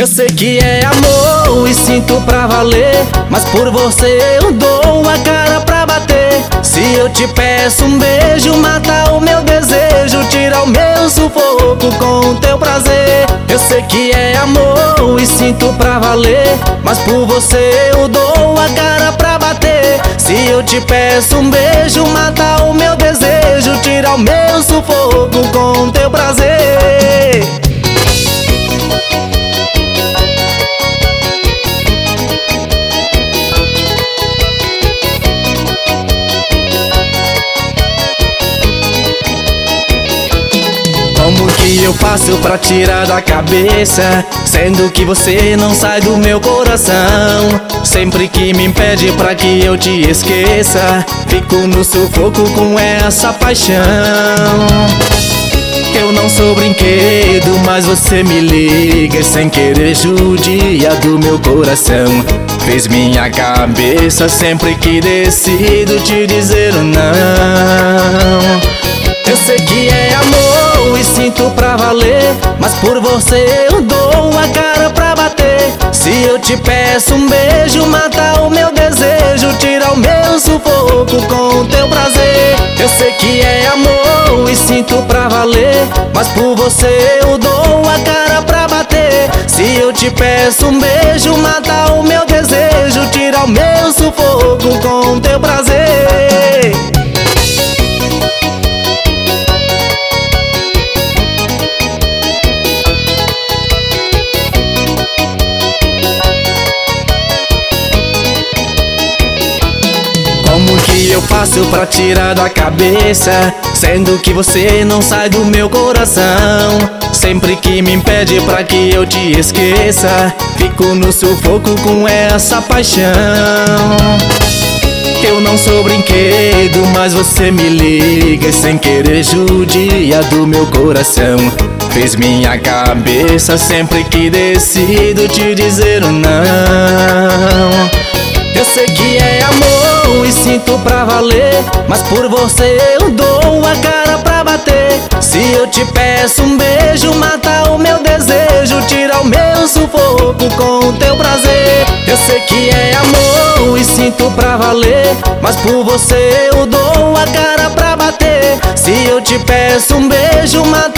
Eu sei que é amor e sinto pra valer, mas por você eu dou a cara pra bater. Se eu te peço um beijo, mata o meu desejo, tira o meu sufoco com o teu prazer. Eu sei que é amor e sinto pra valer, mas por você eu dou a cara pra bater. Se eu te peço um beijo, mata o meu desejo, tira o meu sufoco com o teu prazer. Como que eu faço pra tirar da cabeça, sendo que você não sai do meu coração? Sempre que me impede pra que eu te esqueça, fico no sufoco com essa paixão. Eu não sou brinquedo, mas você me liga e sem querer judia do meu coração. Fez minha cabeça sempre que decido te dizer o não. Eu sei que é amor e sinto pra valer, mas por você eu dou a cara pra bater. Se eu te peço um beijo, mata o meu desejo, tira o meu sufoco com o teu prazer. Eu sei que é amor e sinto pra valer, mas por você eu dou a cara pra bater. Se eu te peço um beijo, mata o meu desejo, tira o meu sufoco com o teu prazer. Como que eu faço pra tirar da cabeça, sendo que você não sai do meu coração? Sempre que me impede pra que eu te esqueça, fico no sufoco com essa paixão. Eu não sou brinquedo, mas você me liga e sem querer judia do meu coração. Fez minha cabeça sempre que decido te dizer o não. Eu sei que é amor e sinto pra valer, mas por você eu dou a cara pra bater. Se eu te peço um beijo, mata o meu desejo, tira o meu sufoco com o teu prazer. Eu sei que é amor e sinto pra valer, mas por você eu dou a cara pra bater. Se eu te peço um beijo, mata